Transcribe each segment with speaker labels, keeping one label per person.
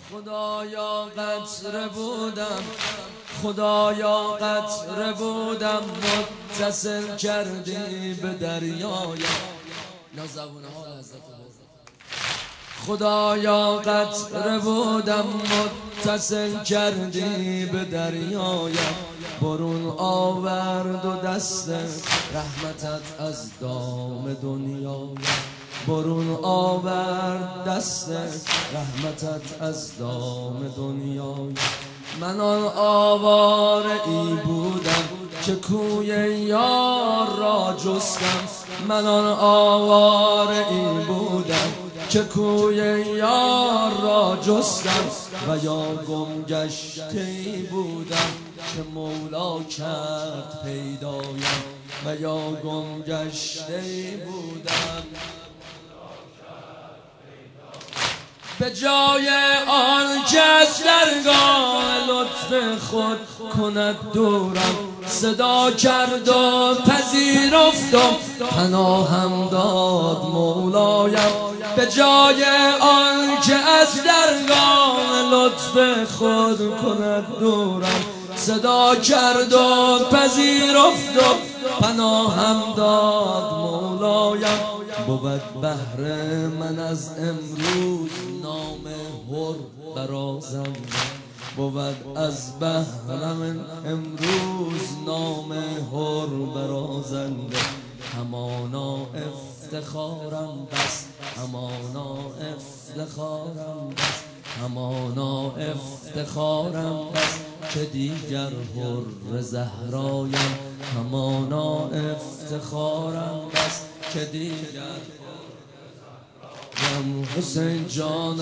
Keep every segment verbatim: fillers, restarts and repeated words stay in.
Speaker 1: خدایا قطره بودم، خدایا قطره بودم، متصل کردی به دریایم. اینا زبونه ها لذت بود. خدایا قطره بودم، متصل کردی به دریایم. برون آورد و دست رحمتت از دام دنیایم. برون آورد دست رحمتت از دام دنیایم. من آن آواره ای بودم که کوی یار را جستم. من آن آواره ای بودم که کوی یار را جستم. و یا گم گشته ای بودم که مولا کرد پیدایم. و یا گم گشته ای بودم به جای آن که از درگاه لطف خود کند دورم. صدا کرد و پذیرفتم، پناهم داد مولایم. به جای آن که از درگاه لطف خود کند دورم. صدا کرد و پذیرفتم، پناهم داد مولایم. بود بهر من از امروز نام هر برازنده. بود از بهر من امروز نام هر برازنده. همانا افتخارم بس، همانا افتخارم بس، همانا افتخارم بس که دیگر حر زهرایم. همانا افتخارم بس که دیگر یم. حسین جانم،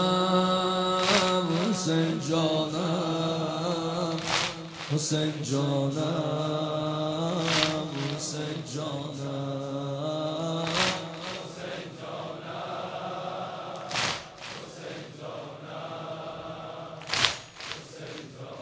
Speaker 1: حسین جانم، حسین جانم، حسین جانم، حسین جانم، حسین جانم، حسین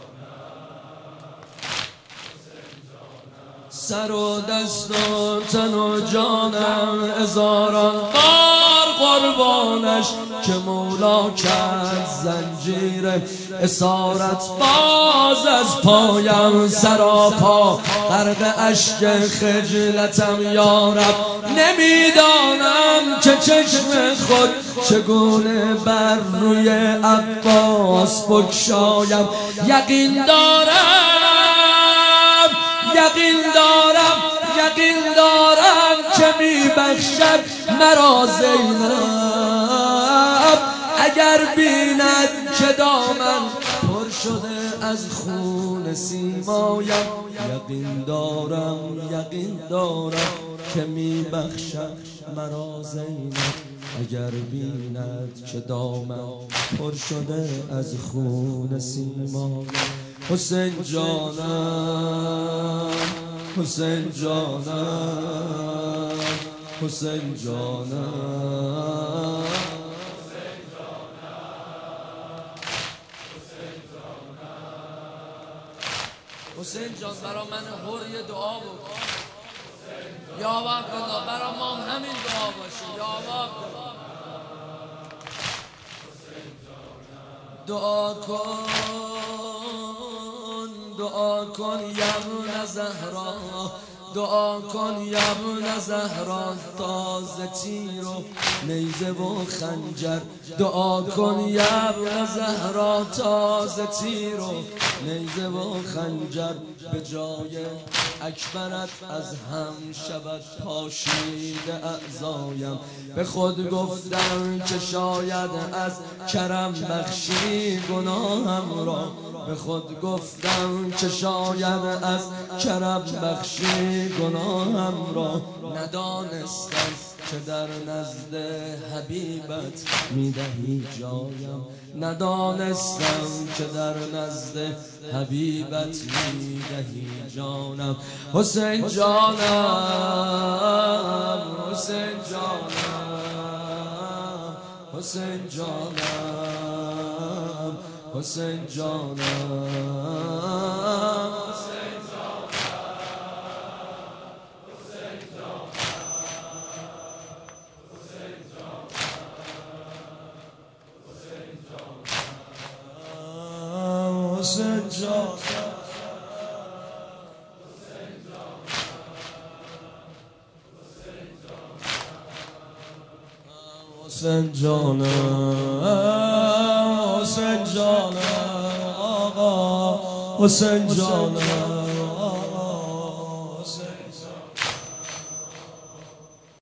Speaker 1: جانم. سر و دست و تن و جانم هزاران بار قربانش که مولا کرد زنجیر اسارت باز از پایم. سراپا غرق اشک خجلتم یارب. نمیدانم که چشم خود چگونه بر روی عباس بگشایم. یقین دارم، یقین دارم، یقین دارم که میبخشد مرا زینب. اگر بیند که دامن پر شده از خون سیمایم. یقین دارم، یقین دارم که میبخشد مرا زینب. اگر بیند که دامن پر شده از خون سیمایم. حسین جانم، حسین جانم، حسین جانم، حسین جان برا من هر یه دعا بکن. یا عبدالله برا ما همین دعا باشه. یا عبدالله دعا کن، دعا کن یبن زهرا. دعا کن یبن زهرا تازه تیر و نیزه و خنجر. دعا کن یبن زهرا تازه تیر و نیزه و خنجر. به جای اکبرت از هم شود پاشیده اعضایم. به خود گفتم که شاید از کرم بخشی گناهم را. به خود گفتم که شاید از کرم بخشی گناهم را. ندانستم که در نزد حبیبت میدهی جایم. ندانستم که در نزد حبیبت میدهی جانم. حسین جانم، حسین جانم، حسین جانم، حسین جانم.
Speaker 2: حسین جان حسین جان حسین جان آقا حسین جان